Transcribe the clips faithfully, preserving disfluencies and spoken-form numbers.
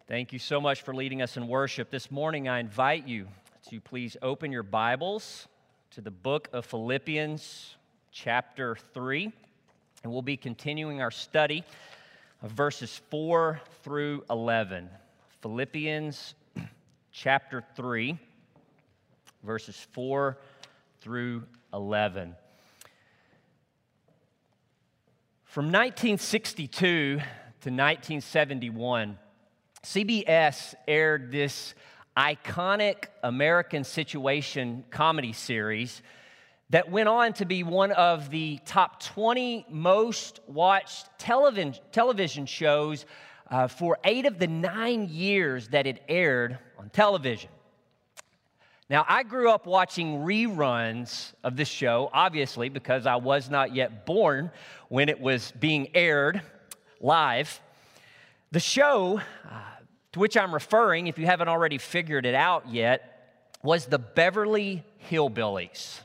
Thank you so much for leading us in worship. This morning, I invite you to please open your Bibles to the book of Philippians, chapter three, and we'll be continuing our study of verses four through eleven. Philippians, chapter three, verses four through eleven. From nineteen sixty-two to nineteen seventy-one, C B S aired this iconic American situation comedy series that went on to be one of the top twenty most watched television, television shows uh, for eight of the nine years that it aired on television. Now, I grew up watching reruns of this show, obviously, because I was not yet born when it was being aired live. The show, uh, to which I'm referring, if you haven't already figured it out yet, was the Beverly Hillbillies.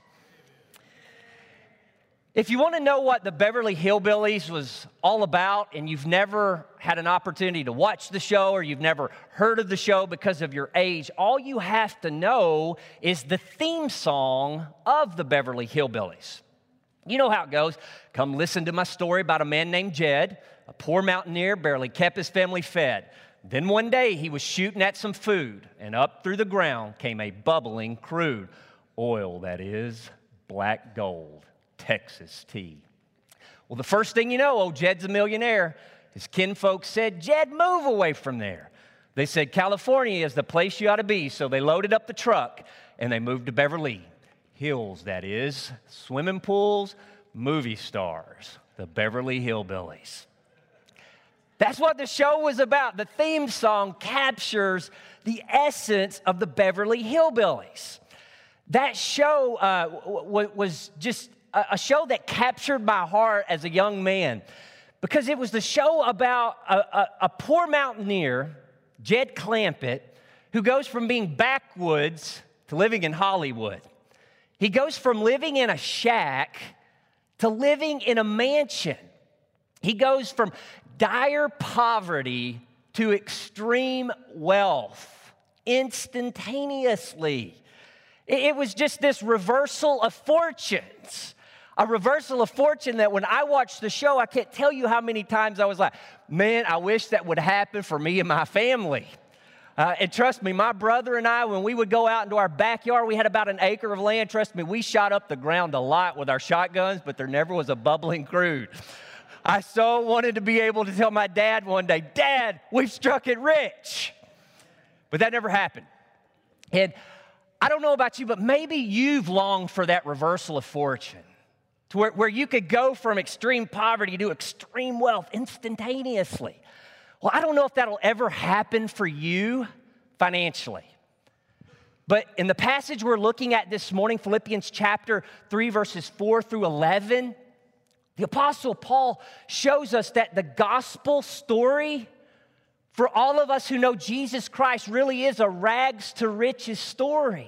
If you want to know what the Beverly Hillbillies was all about, and you've never had an opportunity to watch the show, or you've never heard of the show because of your age, all you have to know is the theme song of the Beverly Hillbillies. You know how it goes. Come listen to my story about a man named Jed, a poor mountaineer, barely kept his family fed. Then one day he was shooting at some food, and up through the ground came a bubbling crude oil, that is, black gold, Texas tea. Well, the first thing you know, old Jed's a millionaire. His kinfolk said, "Jed, move away from there." They said, "California is the place you ought to be." So they loaded up the truck, and they moved to Beverly Hills, that is, swimming pools, movie stars, the Beverly Hillbillies. That's what the show was about. The theme song captures the essence of the Beverly Hillbillies. That show uh, w- w- was just a, a show that captured my heart as a young man, because it was the show about a, a, a poor mountaineer, Jed Clampett, who goes from being backwoods to living in Hollywood. He goes from living in a shack to living in a mansion. He goes from dire poverty to extreme wealth instantaneously. It was just this reversal of fortunes. A reversal of fortune that when I watched the show, I can't tell you how many times I was like, man, I wish that would happen for me and my family. Uh, and trust me, my brother and I, when we would go out into our backyard, we had about an acre of land. Trust me, we shot up the ground a lot with our shotguns, but there never was a bubbling crude. I so wanted to be able to tell my dad one day, "Dad, we've struck it rich." But that never happened. And I don't know about you, but maybe you've longed for that reversal of fortune, to where, where you could go from extreme poverty to extreme wealth instantaneously. Well, I don't know if that'll ever happen for you financially. But in the passage we're looking at this morning, Philippians chapter three, verses four through eleven, the Apostle Paul shows us that the gospel story for all of us who know Jesus Christ really is a rags to riches story.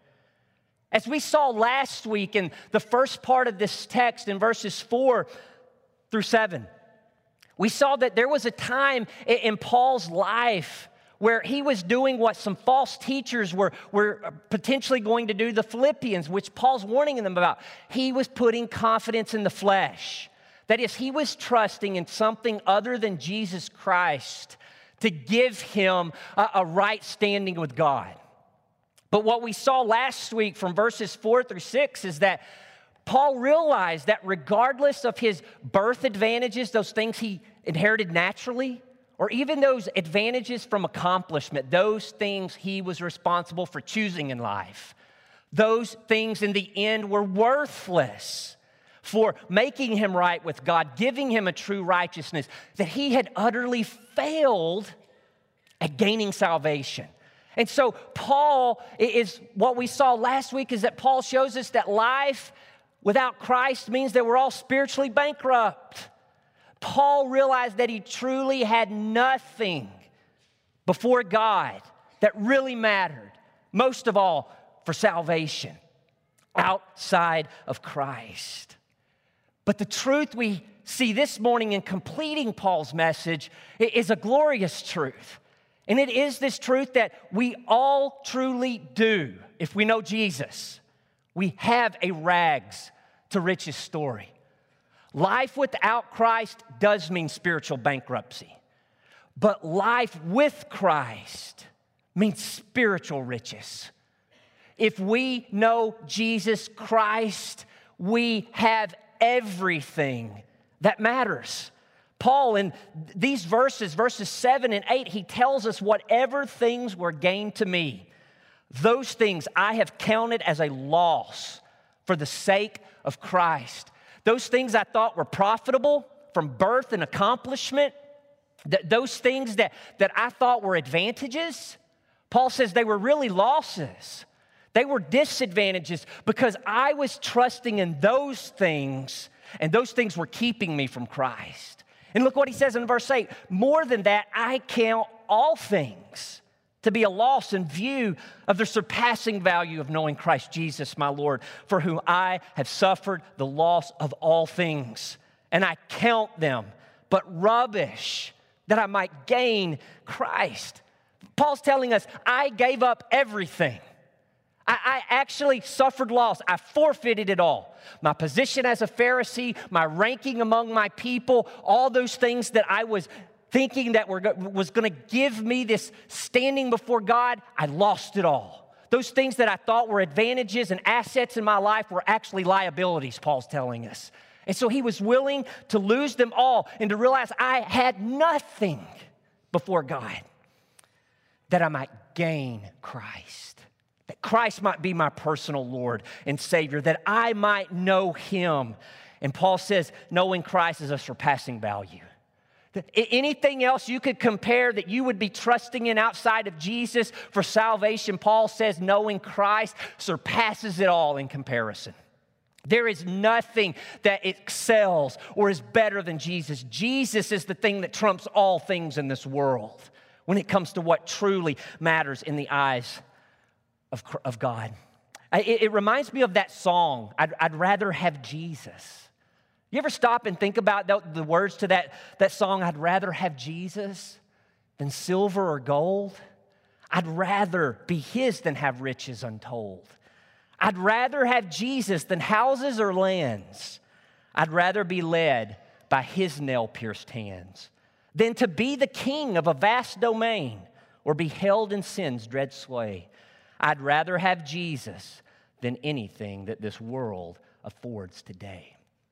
As we saw last week in the first part of this text in verses four through seven, we saw that there was a time in Paul's life where he was doing what some false teachers were, were potentially going to do the Philippians, which Paul's warning them about. He was putting confidence in the flesh. That is, he was trusting in something other than Jesus Christ to give him a, a right standing with God. But what we saw last week from verses four through six is that Paul realized that regardless of his birth advantages, those things he inherited naturally, or even those advantages from accomplishment, those things he was responsible for choosing in life, those things in the end were worthless for making him right with God, giving him a true righteousness, that he had utterly failed at gaining salvation. And so Paul is, what we saw last week is that Paul shows us that life without Christ means that we're all spiritually bankrupt. Paul realized that he truly had nothing before God that really mattered, most of all for salvation, outside of Christ. But the truth we see this morning in completing Paul's message is a glorious truth. And it is this truth that we all truly do if we know Jesus. We have a rags to riches story. Life without Christ does mean spiritual bankruptcy. But life with Christ means spiritual riches. If we know Jesus Christ, we have everything that matters. Paul, in these verses, verses seven and eight, he tells us, whatever things were gained to me, those things I have counted as a loss for the sake of Christ. Those things I thought were profitable from birth and accomplishment, th- those things that, that I thought were advantages, Paul says they were really losses. They were disadvantages because I was trusting in those things, and those things were keeping me from Christ. And look what he says in verse eight. More than that, I count all things to be a loss in view of the surpassing value of knowing Christ Jesus, my Lord, for whom I have suffered the loss of all things. And I count them but rubbish, that I might gain Christ. Paul's telling us, I gave up everything. I, I actually suffered loss. I forfeited it all. My position as a Pharisee, my ranking among my people, all those things that I was thinking that were, was going to give me this standing before God, I lost it all. Those things that I thought were advantages and assets in my life were actually liabilities, Paul's telling us. And so he was willing to lose them all and to realize I had nothing before God, that I might gain Christ, that Christ might be my personal Lord and Savior, that I might know Him. And Paul says, knowing Christ is a surpassing value. Anything else you could compare that you would be trusting in outside of Jesus for salvation, Paul says knowing Christ surpasses it all in comparison. There is nothing that excels or is better than Jesus. Jesus is the thing that trumps all things in this world when it comes to what truly matters in the eyes of, of God. It, it reminds me of that song, I'd, I'd rather have Jesus. You ever stop and think about the, the words to that, that song, I'd rather have Jesus than silver or gold? I'd rather be His than have riches untold. I'd rather have Jesus than houses or lands. I'd rather be led by His nail-pierced hands than to be the king of a vast domain or be held in sin's dread sway. I'd rather have Jesus than anything that this world affords today.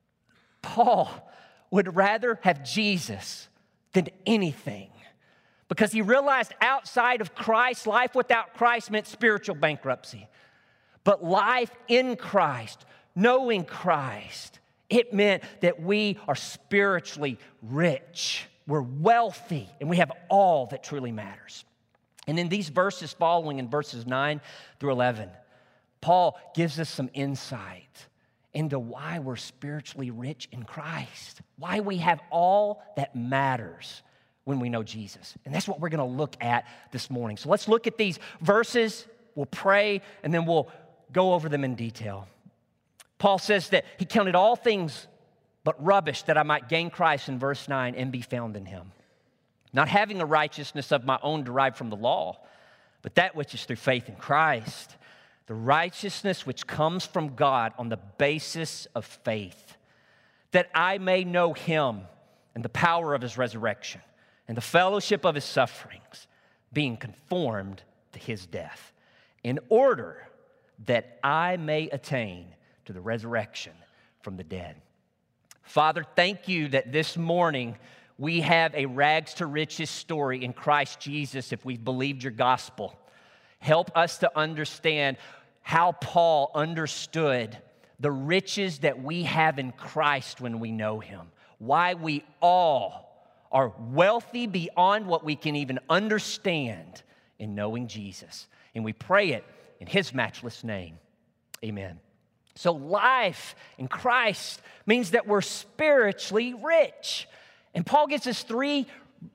Paul would rather have Jesus than anything because he realized outside of Christ, life without Christ meant spiritual bankruptcy. But life in Christ, knowing Christ, it meant that we are spiritually rich. We're wealthy, and we have all that truly matters. And in these verses following, in verses nine through eleven, Paul gives us some insight into why we're spiritually rich in Christ, why we have all that matters when we know Jesus. And that's what we're going to look at this morning. So let's look at these verses, we'll pray, and then we'll go over them in detail. Paul says that he counted all things but rubbish that I might gain Christ in verse nine and be found in Him. Not having a righteousness of my own derived from the law, but that which is through faith in Christ, the righteousness which comes from God on the basis of faith, that I may know Him and the power of His resurrection and the fellowship of His sufferings, being conformed to His death, in order that I may attain to the resurrection from the dead. Father, thank You that this morning we have a rags to riches story in Christ Jesus if we've believed Your gospel. Help us to understand how Paul understood the riches that we have in Christ when we know Him, why we all are wealthy beyond what we can even understand in knowing Jesus. And we pray it in His matchless name. Amen. So life in Christ means that we're spiritually rich. And Paul gives us three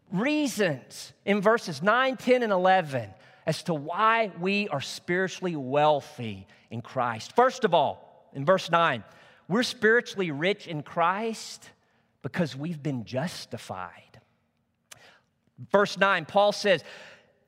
reasons in verses nine, ten, and eleven as to why we are spiritually wealthy in Christ. First of all, in verse nine, we're spiritually rich in Christ because we've been justified. Verse nine, Paul says,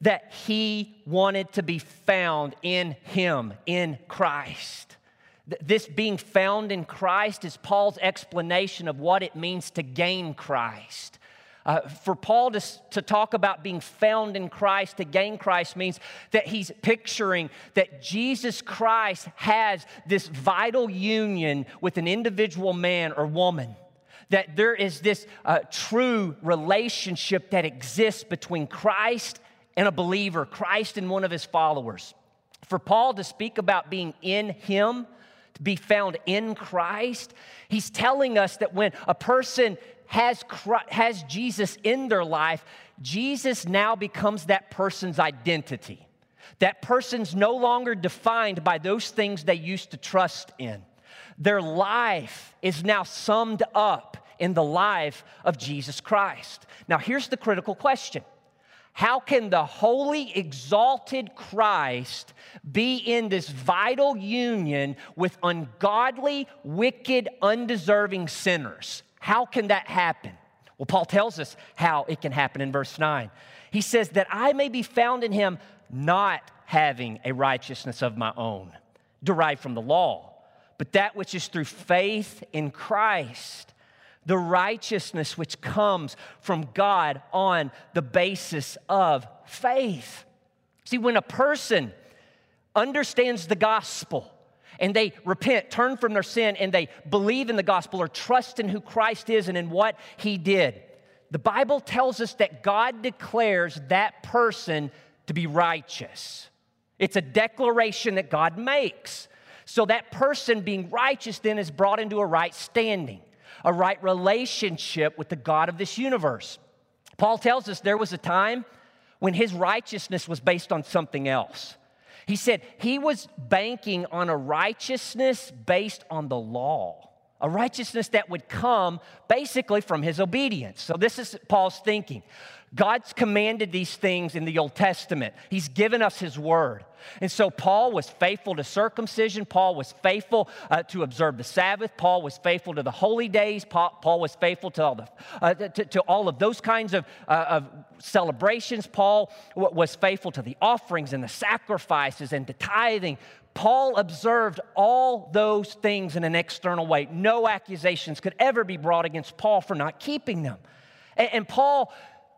that he wanted to be found in him, in Christ. This being found in Christ is Paul's explanation of what it means to gain Christ. Uh, for Paul to, to talk about being found in Christ, to gain Christ, means that he's picturing that Jesus Christ has this vital union with an individual man or woman. That there is this uh, true relationship that exists between Christ and a believer, Christ and one of his followers. For Paul to speak about being in him, to be found in Christ, he's telling us that when a person has Christ, has Jesus in their life, Jesus now becomes that person's identity. That person's no longer defined by those things they used to trust in. Their life is now summed up in the life of Jesus Christ. Now, here's the critical question. How can the holy, exalted Christ be in this vital union with ungodly, wicked, undeserving sinners? How can that happen? Well, Paul tells us how it can happen in verse nine. He says, that I may be found in him, not having a righteousness of my own, derived from the law, but that which is through faith in Christ, the righteousness which comes from God on the basis of faith. See, when a person understands the gospel, and they repent, turn from their sin, and they believe in the gospel or trust in who Christ is and in what he did, the Bible tells us that God declares that person to be righteous. It's a declaration that God makes. So that person being righteous then is brought into a right standing, a right relationship with the God of this universe. Paul tells us there was a time when his righteousness was based on something else. He said he was banking on a righteousness based on the law, a righteousness that would come basically from his obedience. So this is Paul's thinking. God's commanded these things in the Old Testament. He's given us his word. And so Paul was faithful to circumcision. Paul was faithful uh, to observe the Sabbath. Paul was faithful to the holy days. Paul, Paul was faithful to all, the, uh, to, to all of those kinds of, uh, of celebrations. Paul w- was faithful to the offerings and the sacrifices and the tithing. Paul observed all those things in an external way. No accusations could ever be brought against Paul for not keeping them. And, and Paul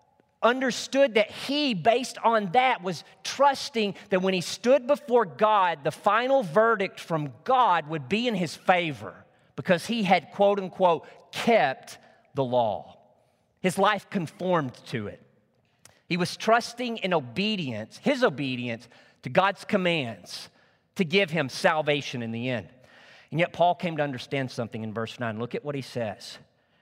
understood that he, based on that, was trusting that when he stood before God, the final verdict from God would be in his favor because he had, quote unquote, kept the law. His life conformed to it. He was trusting in obedience, his obedience to God's commands to give him salvation in the end. And yet Paul came to understand something in verse nine. Look at what he says.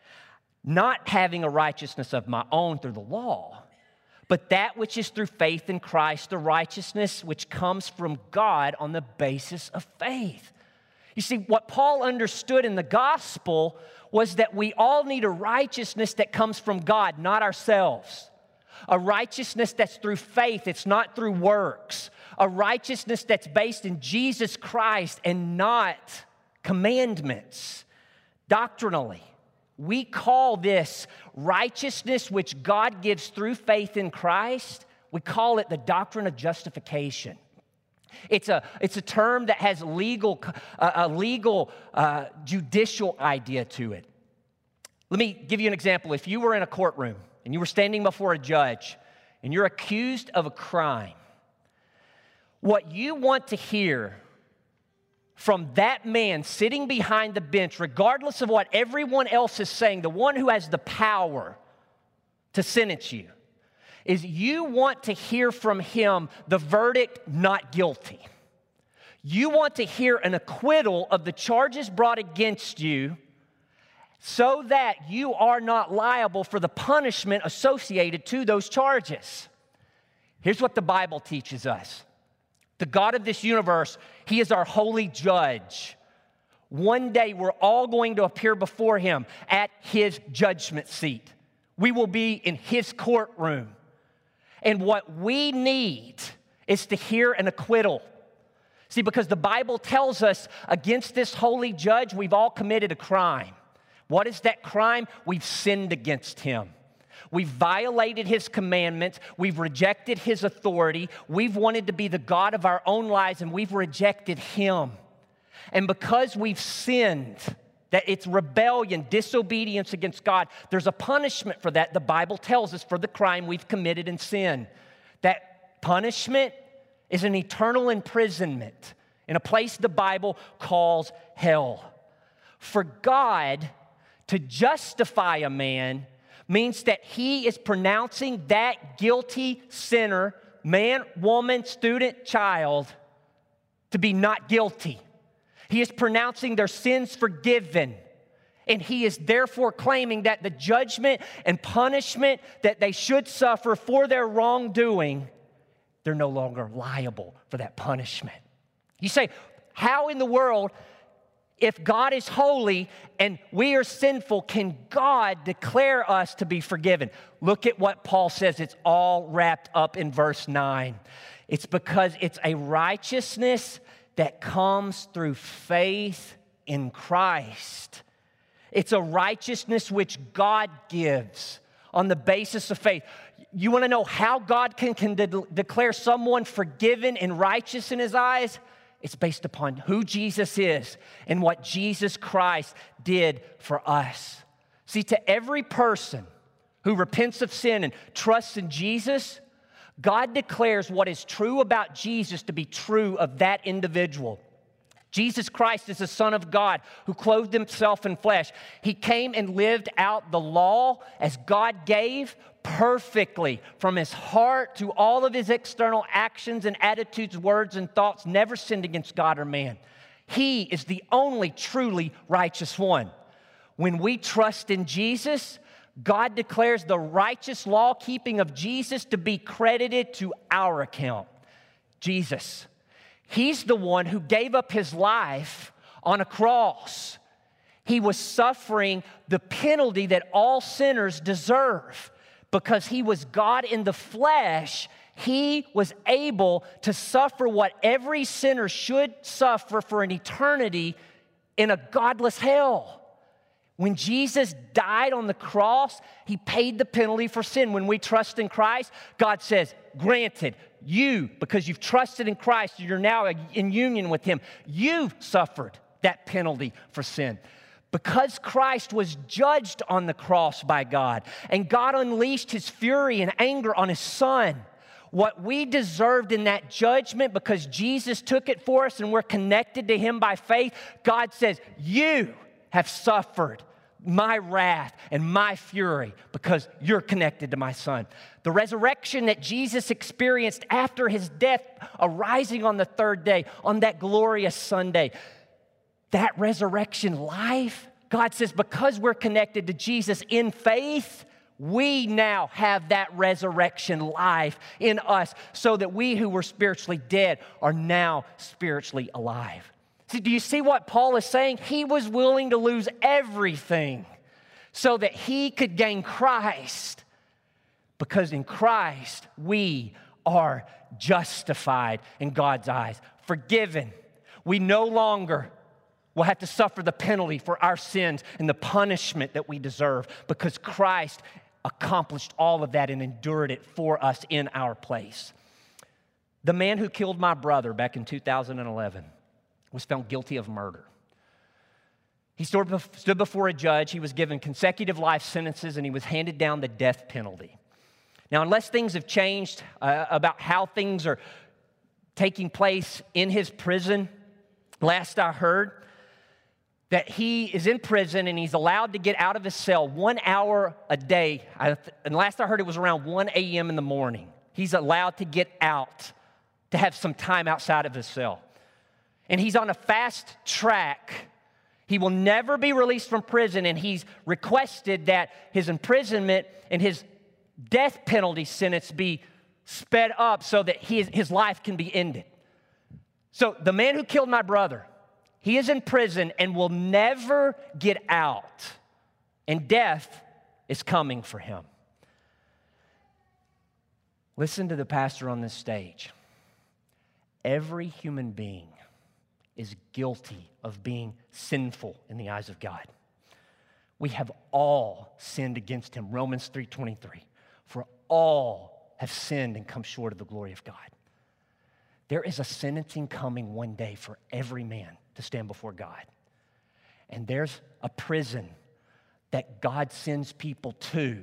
Not having a righteousness of my own through the law, but that which is through faith in Christ, the righteousness which comes from God on the basis of faith. You see, what Paul understood in the gospel was that we all need a righteousness that comes from God, not ourselves. A righteousness that's through faith, it's not through works. A righteousness that's based in Jesus Christ and not commandments, doctrinally. We call this righteousness which God gives through faith in Christ, we call it the doctrine of justification. It's a, it's a term that has legal, uh, a legal, uh, judicial idea to it. Let me give you an example. If you were in a courtroom and you were standing before a judge and you're accused of a crime, what you want to hear from that man sitting behind the bench, regardless of what everyone else is saying, the one who has the power to sentence you, is you want to hear from him the verdict, not guilty. You want to hear an acquittal of the charges brought against you so that you are not liable for the punishment associated to those charges. Here's what the Bible teaches us. The God of this universe, he is our holy judge. One day we're all going to appear before him at his judgment seat. We will be in his courtroom. And what we need is to hear an acquittal. See, because the Bible tells us against this holy judge, we've all committed a crime. What is that crime? We've sinned against him. We've violated his commandments. We've rejected his authority. We've wanted to be the God of our own lives, and we've rejected him. And because we've sinned, that it's rebellion, disobedience against God, there's a punishment for that. The Bible tells us for the crime we've committed in sin. That punishment is an eternal imprisonment in a place the Bible calls hell. For God to justify a man means that he is pronouncing that guilty sinner, man, woman, student, child, to be not guilty. He is pronouncing their sins forgiven. And he is therefore claiming that the judgment and punishment that they should suffer for their wrongdoing, they're no longer liable for that punishment. You say, how in the world, if God is holy and we are sinful, can God declare us to be forgiven? Look at what Paul says. It's all wrapped up in verse nine. It's because it's a righteousness that comes through faith in Christ. It's a righteousness which God gives on the basis of faith. You want to know how God can, can de- declare someone forgiven and righteous in his eyes? It's based upon who Jesus is and what Jesus Christ did for us. See, to every person who repents of sin and trusts in Jesus, God declares what is true about Jesus to be true of that individual. Jesus Christ is the Son of God who clothed himself in flesh. He came and lived out the law as God gave perfectly from his heart to all of his external actions and attitudes, words, and thoughts, never sinned against God or man. He is the only truly righteous one. When we trust in Jesus, God declares the righteous law-keeping of Jesus to be credited to our account. Jesus, he's the one who gave up his life on a cross. He was suffering the penalty that all sinners deserve. Because he was God in the flesh, he was able to suffer what every sinner should suffer for an eternity in a godless hell. When Jesus died on the cross, he paid the penalty for sin. When we trust in Christ, God says, granted, you, because you've trusted in Christ, you're now in union with him, you've suffered that penalty for sin. Because Christ was judged on the cross by God, and God unleashed his fury and anger on his Son, what we deserved in that judgment, because Jesus took it for us and we're connected to him by faith, God says, you have suffered my wrath and my fury because you're connected to my Son. The resurrection that Jesus experienced after his death, arising on the third day, on that glorious Sunday, that resurrection life, God says, because we're connected to Jesus in faith, we now have that resurrection life in us so that we who were spiritually dead are now spiritually alive. See, do you see what Paul is saying? He was willing to lose everything so that he could gain Christ, because in Christ we are justified in God's eyes, forgiven. We no longer will have to suffer the penalty for our sins and the punishment that we deserve, because Christ accomplished all of that and endured it for us in our place. The man who killed my brother back in two thousand eleven was found guilty of murder. He stood before a judge. He was given consecutive life sentences, and he was handed down the death penalty. Now, unless things have changed uh, about how things are taking place in his prison, last I heard, that he is in prison and he's allowed to get out of his cell one hour a day. I, and last I heard it was around one a.m. in the morning. He's allowed to get out, to have some time outside of his cell. And he's on a fast track. He will never be released from prison, and he's requested that his imprisonment and his death penalty sentence be sped up so that his, his life can be ended. So the man who killed my brother, he is in prison and will never get out, and death is coming for him. Listen to the pastor on this stage. Every human being is guilty of being sinful in the eyes of God. We have all sinned against him. Romans three twenty-three. For all have sinned and come short of the glory of God. There is a sentencing coming one day for every man to stand before God. And there's a prison that God sends people to,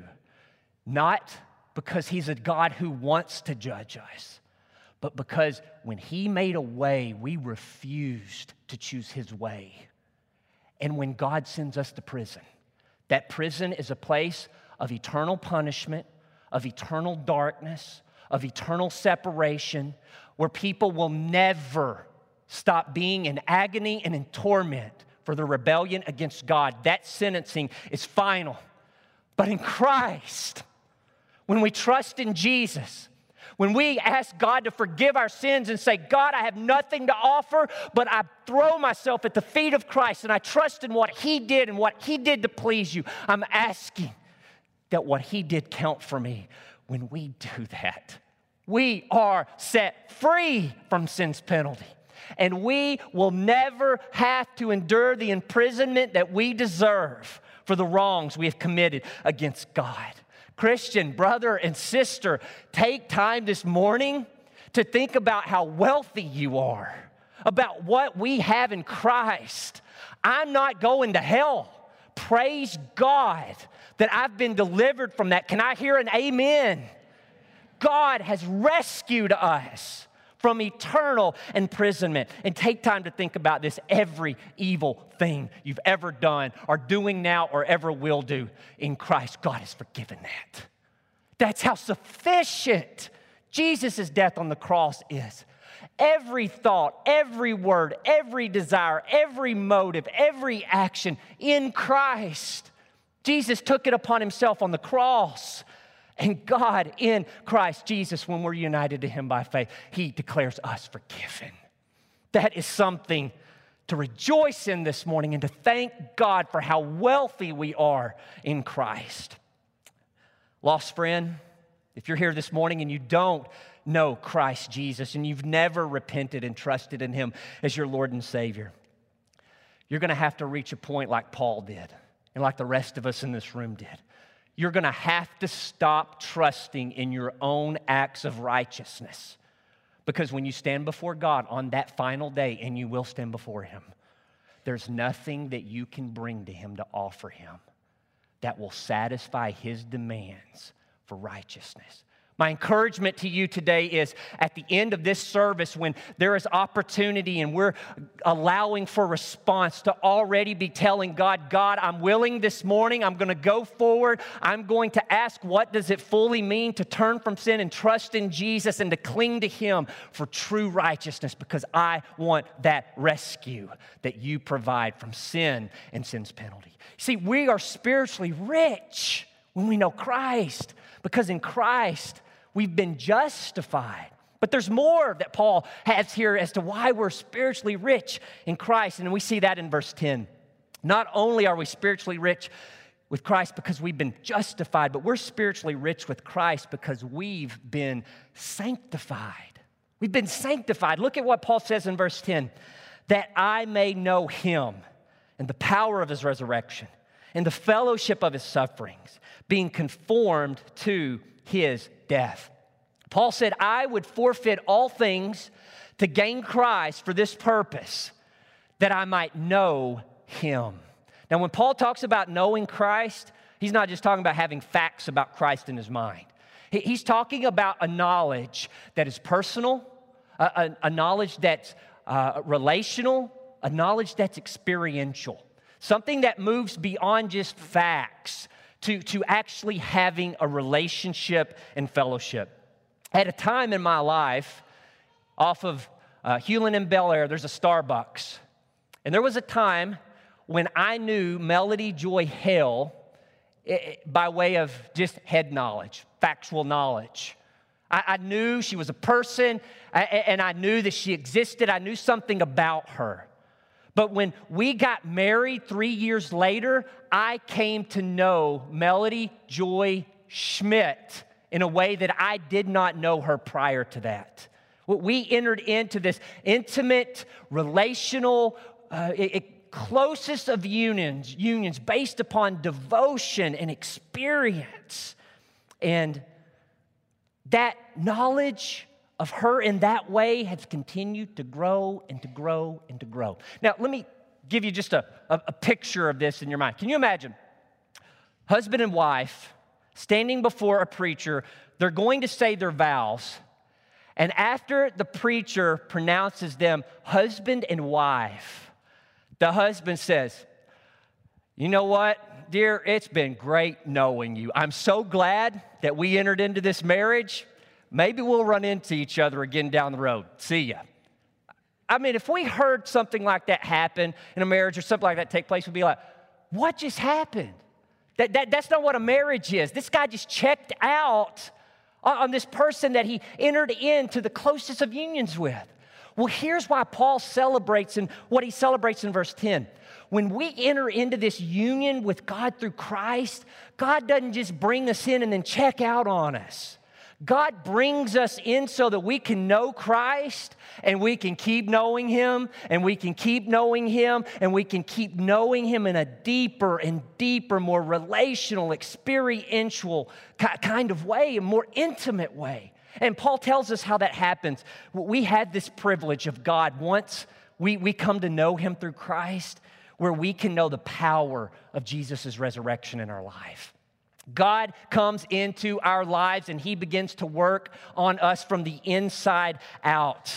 not because he's a God who wants to judge us, but because when he made a way, we refused to choose his way. And when God sends us to prison, that prison is a place of eternal punishment, of eternal darkness, of eternal separation, where people will never stop being in agony and in torment for their rebellion against God. That sentencing is final. But in Christ, when we trust in Jesus, when we ask God to forgive our sins and say, God, I have nothing to offer, but I throw myself at the feet of Christ and I trust in what he did and what he did to please you, I'm asking that what he did count for me. When we do that, we are set free from sin's penalty. And we will never have to endure the imprisonment that we deserve for the wrongs we have committed against God. Christian, brother and sister, take time this morning to think about how wealthy you are, about what we have in Christ. I'm not going to hell. Praise God that I've been delivered from that. Can I hear an amen? God has rescued us from eternal imprisonment. And take time to think about this. Every evil thing you've ever done, or doing now, or ever will do in Christ, God has forgiven that. That's how sufficient Jesus' death on the cross is. Every thought, every word, every desire, every motive, every action in Christ. Jesus took it upon himself on the cross. And God in Christ Jesus, when we're united to him by faith, he declares us forgiven. That is something to rejoice in this morning and to thank God for how wealthy we are in Christ. Lost friend, if you're here this morning and you don't know Christ Jesus and you've never repented and trusted in him as your Lord and Savior, you're going to have to reach a point like Paul did and like the rest of us in this room did. You're going to have to stop trusting in your own acts of righteousness. Because when you stand before God on that final day, and you will stand before him, there's nothing that you can bring to him to offer him that will satisfy his demands for righteousness. My encouragement to you today is at the end of this service, when there is opportunity and we're allowing for response, to already be telling God, God, I'm willing this morning. I'm going to go forward. I'm going to ask, what does it fully mean to turn from sin and trust in Jesus and to cling to him for true righteousness, because I want that rescue that you provide from sin and sin's penalty. See, we are spiritually rich when we know Christ, because in Christ, we've been justified. But there's more that Paul has here as to why we're spiritually rich in Christ. And we see that in verse ten. Not only are we spiritually rich with Christ because we've been justified, but we're spiritually rich with Christ because we've been sanctified. We've been sanctified. Look at what Paul says in verse ten. That I may know him and the power of his resurrection and the fellowship of his sufferings, being conformed to his death. Paul said, I would forfeit all things to gain Christ for this purpose, that I might know him. Now, when Paul talks about knowing Christ, he's not just talking about having facts about Christ in his mind. He's talking about a knowledge that is personal, a, a, a knowledge that's uh, relational, a knowledge that's experiential, something that moves beyond just facts to, to actually having a relationship and fellowship. At a time in my life, off of uh, Hewlin and Bel Air, there's a Starbucks. And there was a time when I knew Melody Joy Hale it, by way of just head knowledge, factual knowledge. I, I knew she was a person, I, and I knew that she existed. I knew something about her. But when we got married three years later, I came to know Melody Joy Schmidt in a way that I did not know her prior to that. We entered into this intimate, relational, uh, closest of unions, unions based upon devotion and experience. And that knowledge of her in that way has continued to grow and to grow and to grow. Now, let me give you just a, a, a picture of this in your mind. Can you imagine husband and wife standing before a preacher? They're going to say their vows. And after the preacher pronounces them husband and wife, the husband says, you know what, dear, it's been great knowing you. I'm so glad that we entered into this marriage. Maybe we'll run into each other again down the road. See ya. I mean, if we heard something like that happen in a marriage or something like that take place, we'd be like, what just happened? That, that, that's not what a marriage is. This guy just checked out on this person that he entered into the closest of unions with. Well, here's why Paul celebrates and what he celebrates in verse ten. When we enter into this union with God through Christ, God doesn't just bring us in and then check out on us. God brings us in so that we can know Christ and we can keep knowing Him and we can keep knowing Him and we can keep knowing Him in a deeper and deeper, more relational, experiential kind of way, a more intimate way. And Paul tells us how that happens. We had this privilege of God once we, we come to know Him through Christ, where we can know the power of Jesus' resurrection in our life. God comes into our lives and He begins to work on us from the inside out.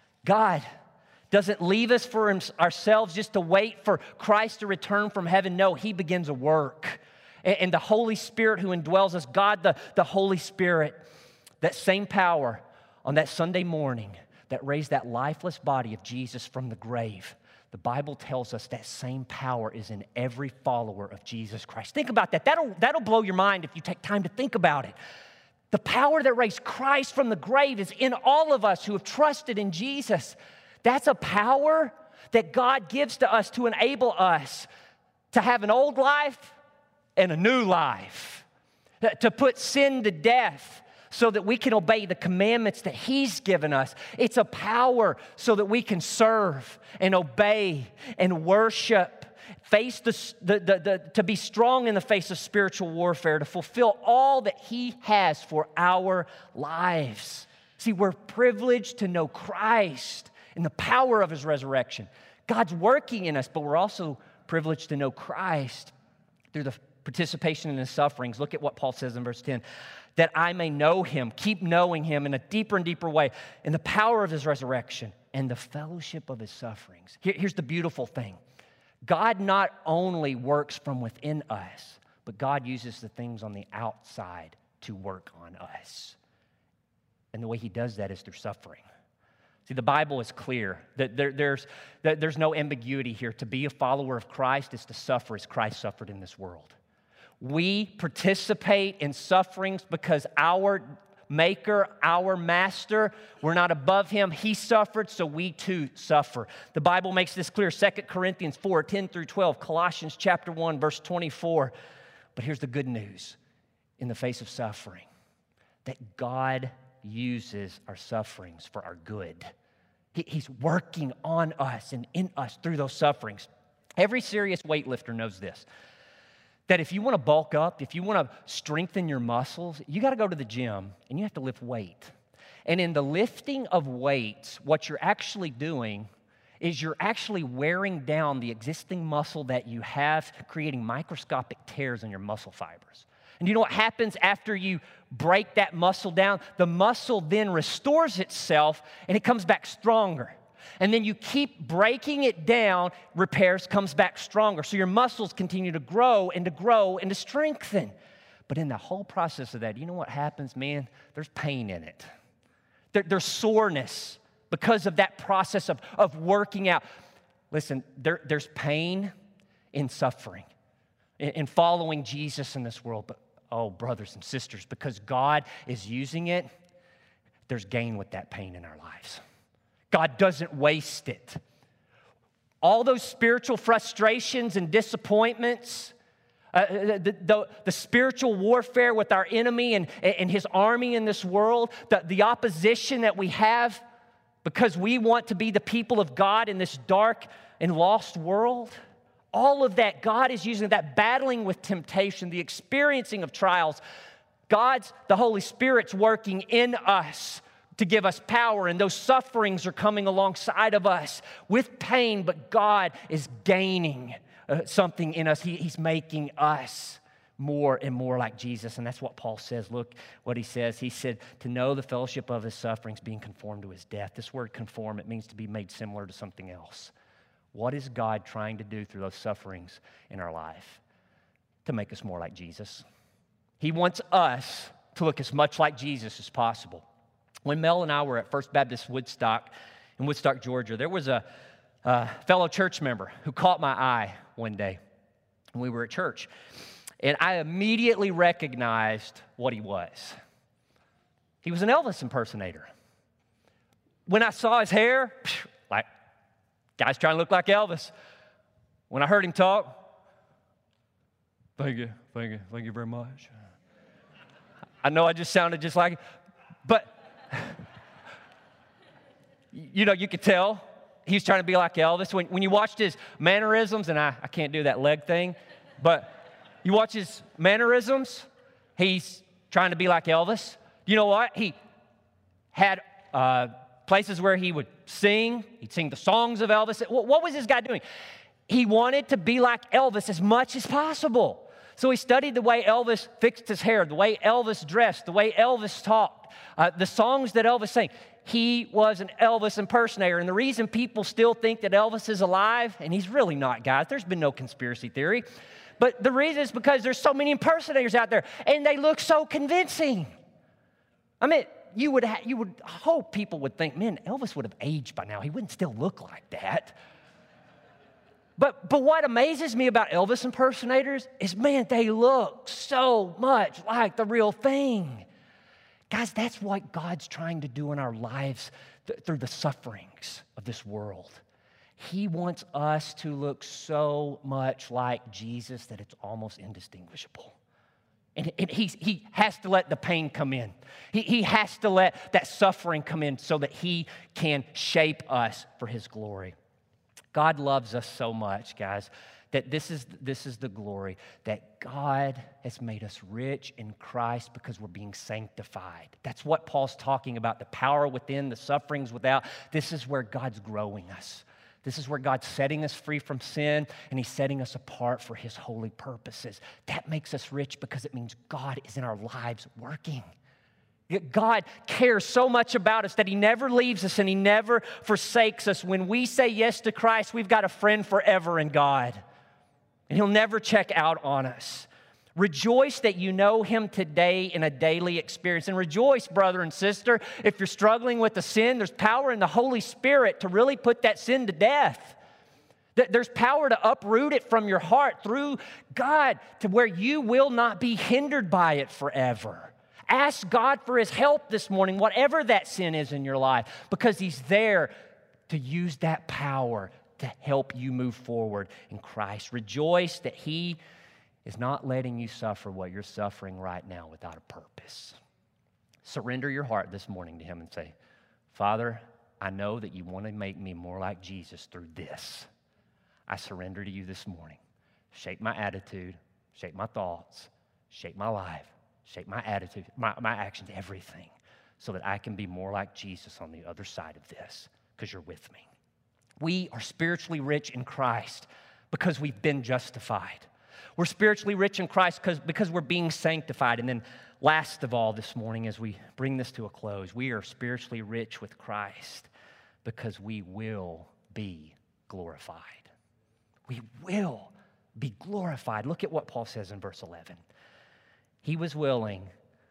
God doesn't leave us for ourselves just to wait for Christ to return from heaven. No, He begins a work. And the Holy Spirit who indwells us, God the, the Holy Spirit, that same power on that Sunday morning that raised that lifeless body of Jesus from the grave, the Bible tells us that same power is in every follower of Jesus Christ. Think about that. That'll, that'll blow your mind if you take time to think about it. The power that raised Christ from the grave is in all of us who have trusted in Jesus. That's a power that God gives to us to enable us to have an old life and a new life, to put sin to death, so that we can obey the commandments that He's given us. It's a power so that we can serve and obey and worship, face the, the, the, the, to be strong in the face of spiritual warfare, to fulfill all that He has for our lives. See, we're privileged to know Christ and the power of His resurrection. God's working in us, but we're also privileged to know Christ through the participation in His sufferings. Look at what Paul says in verse ten. That I may know Him, keep knowing Him in a deeper and deeper way, in the power of His resurrection and the fellowship of His sufferings. Here, here's the beautiful thing. God not only works from within us, but God uses the things on the outside to work on us. And the way He does that is through suffering. See, the Bible is clear that there, there's, that there's no ambiguity here. To be a follower of Christ is to suffer as Christ suffered in this world. We participate in sufferings because our Maker, our Master, we're not above Him. He suffered, so we too suffer. The Bible makes this clear. Second Corinthians four, ten through twelve, Colossians chapter one, verse twenty-four. But here's the good news in the face of suffering, that God uses our sufferings for our good. He, he's working on us and in us through those sufferings. Every serious weightlifter knows this, that if you want to bulk up, if you want to strengthen your muscles, you got to go to the gym and you have to lift weight. And in the lifting of weights, what you're actually doing is you're actually wearing down the existing muscle that you have, creating microscopic tears in your muscle fibers. And you know what happens after you break that muscle down? The muscle then restores itself and it comes back stronger. And then you keep breaking it down, repairs, comes back stronger. So your muscles continue to grow and to grow and to strengthen. But in the whole process of that, you know what happens, man? There's pain in it. There, there's soreness because of that process of, of working out. Listen, there, there's pain in suffering, in, in following Jesus in this world. But, oh, brothers and sisters, because God is using it, there's gain with that pain in our lives. God doesn't waste it. All those spiritual frustrations and disappointments, uh, the, the, the spiritual warfare with our enemy and, and his army in this world, the, the opposition that we have because we want to be the people of God in this dark and lost world, all of that, God is using that battling with temptation, the experiencing of trials. God's, the Holy Spirit's working in us to give us power, and those sufferings are coming alongside of us with pain, but God is gaining uh, something in us. He, he's making us more and more like Jesus, and that's what Paul says. Look what he says. He said, to know the fellowship of his sufferings, being conformed to his death. This word conform, it means to be made similar to something else. What is God trying to do through those sufferings in our life? To make us more like Jesus. He wants us to look as much like Jesus as possible. When Mel and I were at First Baptist Woodstock in Woodstock, Georgia, there was a, a fellow church member who caught my eye one day when we were at church. And I immediately recognized what he was. He was an Elvis impersonator. When I saw his hair, like, guy's trying to look like Elvis. When I heard him talk, thank you, thank you, thank you very much. I know I just sounded just like him, but, you know, you could tell he was trying to be like Elvis. When, when you watched his mannerisms, and I, I can't do that leg thing, but you watch his mannerisms, he's trying to be like Elvis. You know what? He had uh, places where he would sing. He'd sing the songs of Elvis. What was this guy doing? He wanted to be like Elvis as much as possible. So he studied the way Elvis fixed his hair, the way Elvis dressed, the way Elvis talked, uh, the songs that Elvis sang. He was an Elvis impersonator. And the reason people still think that Elvis is alive, and he's really not, guys. There's been no conspiracy theory. But the reason is because there's so many impersonators out there, and they look so convincing. I mean, you would ha- you would hope people would think, man, Elvis would have aged by now. He wouldn't still look like that. But, but what amazes me about Elvis impersonators is, man, they look so much like the real thing. Guys, that's what God's trying to do in our lives th- through the sufferings of this world. He wants us to look so much like Jesus that it's almost indistinguishable. And, and he, he has to let the pain come in. He, he has to let that suffering come in so that he can shape us for his glory. God loves us so much, guys, that this is, this is the glory, that God has made us rich in Christ because we're being sanctified. That's what Paul's talking about, the power within, the sufferings without. This is where God's growing us. This is where God's setting us free from sin, and he's setting us apart for his holy purposes. That makes us rich because it means God is in our lives working. God cares so much about us that he never leaves us and he never forsakes us. When we say yes to Christ, we've got a friend forever in God, and he'll never check out on us. Rejoice that you know him today in a daily experience. And rejoice, brother and sister, if you're struggling with a sin, there's power in the Holy Spirit to really put that sin to death. There's power to uproot it from your heart through God to where you will not be hindered by it forever. Ask God for his help this morning, whatever that sin is in your life, because he's there to use that power to help you move forward in Christ. Rejoice that he is not letting you suffer what you're suffering right now without a purpose. Surrender your heart this morning to him and say, Father, I know that you want to make me more like Jesus through this. I surrender to you this morning. Shape my attitude, shape my thoughts, shape my life, shape my attitude, my, my actions, everything, so that I can be more like Jesus on the other side of this, because you're with me. We are spiritually rich in Christ because we've been justified. We're spiritually rich in Christ because, because we're being sanctified. And then last of all this morning, as we bring this to a close, we are spiritually rich with Christ because we will be glorified. We will be glorified. Look at what Paul says in verse eleven. He was willing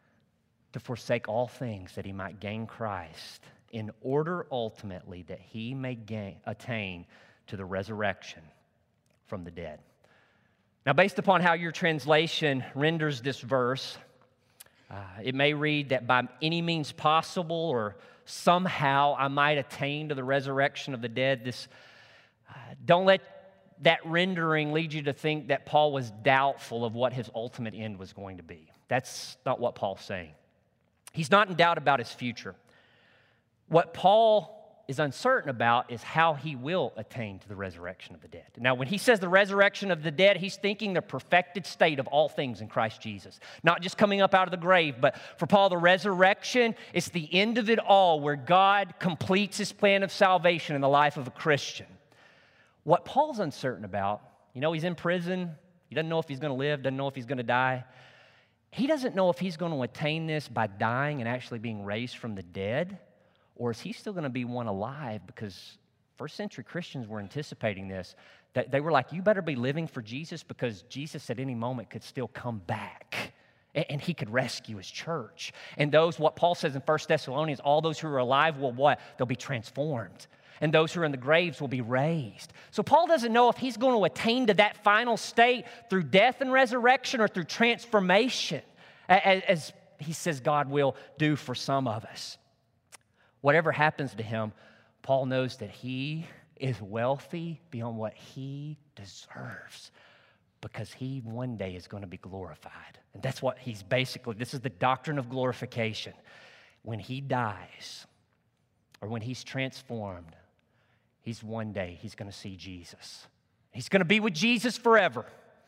to forsake all things that he might gain Christ in order ultimately that he may gain, attain to the resurrection from the dead. Now, based upon how your translation renders this verse, uh, it may read that by any means possible or somehow I might attain to the resurrection of the dead. This, uh, don't let that rendering lead you to think that Paul was doubtful of what his ultimate end was going to be. That's not what Paul's saying. He's not in doubt about his future. What Paul is uncertain about is how he will attain to the resurrection of the dead. Now, when he says the resurrection of the dead, he's thinking the perfected state of all things in Christ Jesus. Not just coming up out of the grave, but for Paul, the resurrection is the end of it all, where God completes his plan of salvation in the life of a Christian. What Paul's uncertain about, you know, he's in prison. He doesn't know if he's going to live, doesn't know if he's going to die. He doesn't know if he's going to attain this by dying and actually being raised from the dead, or is he still going to be one alive? Because first century Christians were anticipating this. That they were like, you better be living for Jesus, because Jesus at any moment could still come back and he could rescue his church. And those, what Paul says in First Thessalonians, all those who are alive will what? They'll be transformed. And those who are in the graves will be raised. So Paul doesn't know if he's going to attain to that final state through death and resurrection or through transformation, as he says God will do for some of us. Whatever happens to him, Paul knows that he is wealthy beyond what he deserves, because he one day is going to be glorified. And that's what he's basically, this is the doctrine of glorification. When he dies, or when he's transformed, he's one day, he's going to see Jesus. He's going to be with Jesus forever.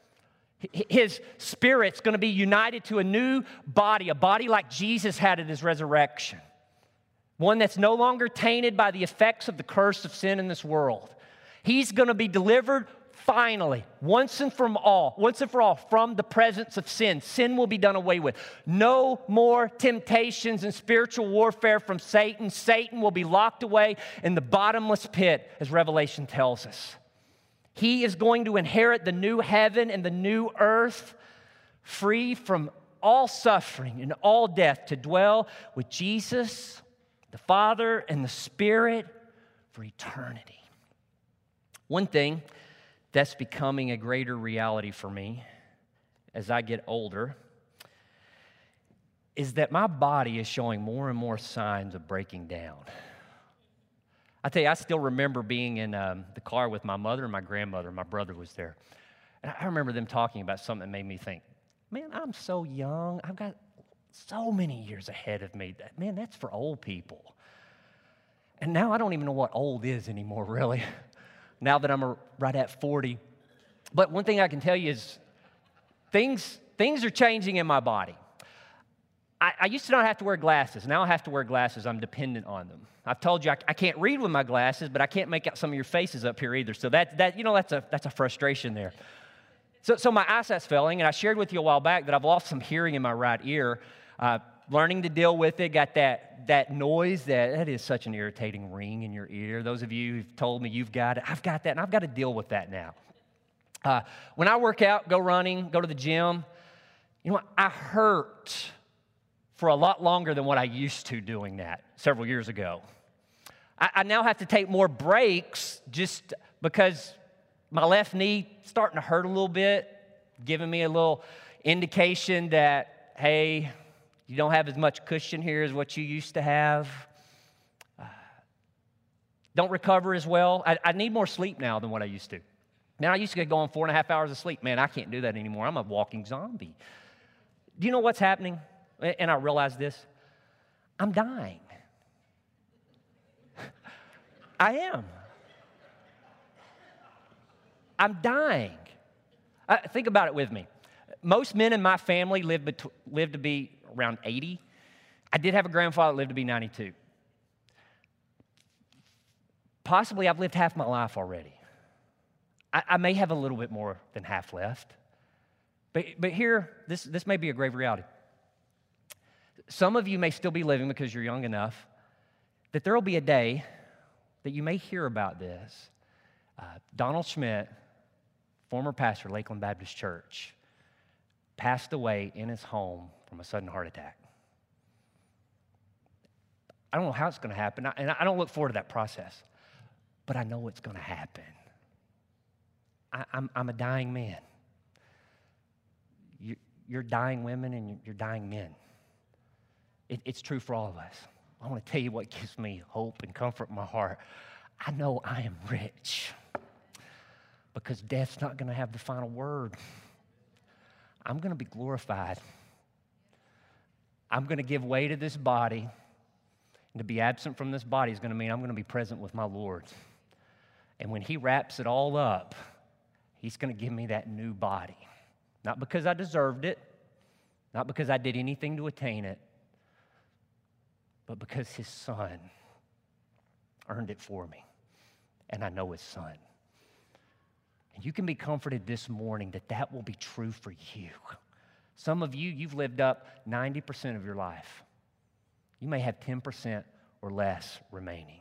His spirit's going to be united to a new body, a body like Jesus had at his resurrection. One that's no longer tainted by the effects of the curse of sin in this world. He's going to be delivered finally, once and from all, once and for all, from the presence of sin. Sin will be done away with. No more temptations and spiritual warfare from Satan. Satan will be locked away in the bottomless pit, as Revelation tells us. He is going to inherit the new heaven and the new earth, free from all suffering and all death, to dwell with Jesus, the Father, and the Spirit for eternity. One thing that's becoming a greater reality for me as I get older is that my body is showing more and more signs of breaking down. I tell you, I still remember being in um, the car with my mother and my grandmother. My brother was there. And I remember them talking about something that made me think, man, I'm so young. I've got so many years ahead of me. Man, that's for old people. And now I don't even know what old is anymore, really, now that I'm right at forty. But one thing I can tell you is things, things are changing in my body. I, I used to not have to wear glasses. Now I have to wear glasses. I'm dependent on them. I've told you I, I can't read with my glasses, but I can't make out some of your faces up here either. So that, that you know, that's a, that's a frustration there. So, so my eyesight's failing, and I shared with you a while back that I've lost some hearing in my right ear. Uh, learning to deal with it, got that, that noise, that, that is such an irritating ring in your ear. Those of you who've told me you've got it, I've got that, and I've got to deal with that now. Uh, when I work out, go running, go to the gym, you know what, I hurt for a lot longer than what I used to doing that several years ago. I, I now have to take more breaks just because my left knee starting to hurt a little bit, giving me a little indication that, hey, you don't have as much cushion here as what you used to have. Uh, don't recover as well. I, I need more sleep now than what I used to. Man, I used to get going four and a half hours of sleep. Man, I can't do that anymore. I'm a walking zombie. Do you know what's happening? And I realize this. I'm dying. I am. I'm dying. Uh, think about it with me. Most men in my family live, bet- live to be around eighty. I did have a grandfather that lived to be ninety-two. Possibly I've lived half my life already. I, I may have a little bit more than half left. But, but here, this, this may be a grave reality. Some of you may still be living because you're young enough that there will be a day that you may hear about this. Uh, Donald Schmidt, former pastor of Lakeland Baptist Church, passed away in his home from a sudden heart attack. I don't know how it's going to happen, and I don't look forward to that process, but I know it's going to happen. I, I'm, I'm a dying man. You, you're dying women and you're dying men. It, it's true for all of us. I want to tell you what gives me hope and comfort in my heart. I know I am rich because death's not going to have the final word. I'm going to be glorified. I'm going to give way to this body, And to be absent from this body is going to mean I'm going to be present with my Lord. And when he wraps it all up, he's going to give me that new body. Not because I deserved it, not because I did anything to attain it, but because his son earned it for me. And I know his son. And you can be comforted this morning that that will be true for you. Some of you, you've lived up ninety percent of your life. You may have ten percent or less remaining.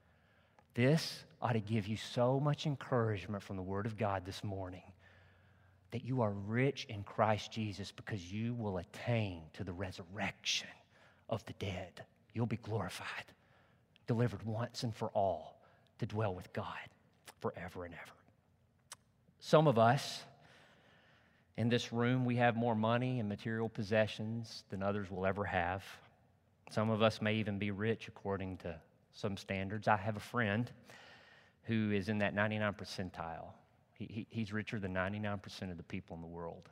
This ought to give you so much encouragement from the Word of God this morning that you are rich in Christ Jesus because you will attain to the resurrection of the dead. You'll be glorified, delivered once and for all to dwell with God forever and ever. Some of us in this room, we have more money and material possessions than others will ever have. Some of us may even be rich according to some standards. I have a friend who is in that ninety-nine percentile. He, he, he's richer than ninety-nine percent of the people in the world.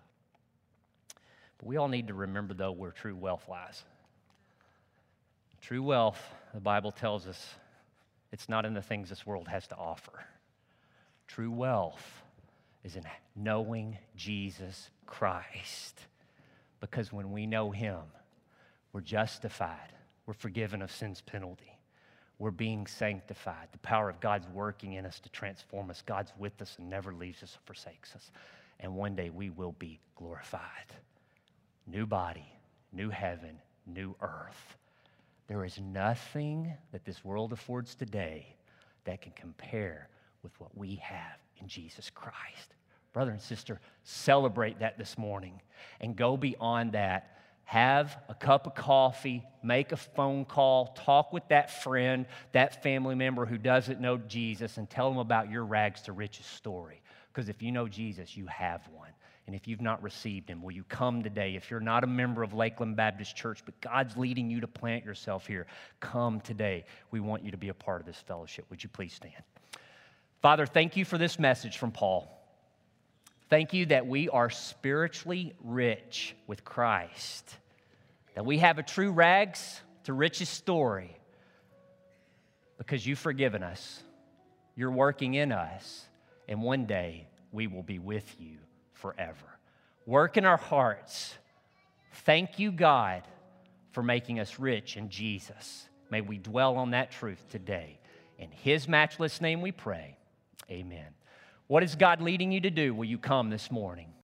But we all need to remember, though, where true wealth lies. True wealth, the Bible tells us, it's not in the things this world has to offer. True wealth is in knowing Jesus Christ. Because when we know him, we're justified. We're forgiven of sin's penalty. We're being sanctified. The power of God's working in us to transform us. God's with us and never leaves us or forsakes us. And one day we will be glorified. New body, new heaven, new earth. There is nothing that this world affords today that can compare with what we have in Jesus Christ. Brother and sister, celebrate that this morning and go beyond that. Have a cup of coffee, make a phone call, talk with that friend, that family member who doesn't know Jesus, and tell them about your rags to riches story. Because if you know Jesus, you have one. And if you've not received him, will you come today? If you're not a member of Lakeland Baptist Church, but God's leading you to plant yourself here, come today. We want you to be a part of this fellowship. Would you please stand? Father, thank you for this message from Paul. Thank you that we are spiritually rich with Christ, that we have a true rags to riches story because you've forgiven us, you're working in us, and one day we will be with you forever. Work in our hearts. Thank you, God, for making us rich in Jesus. May we dwell on that truth today. In his matchless name we pray. Amen. What is God leading you to do? Will you come this morning?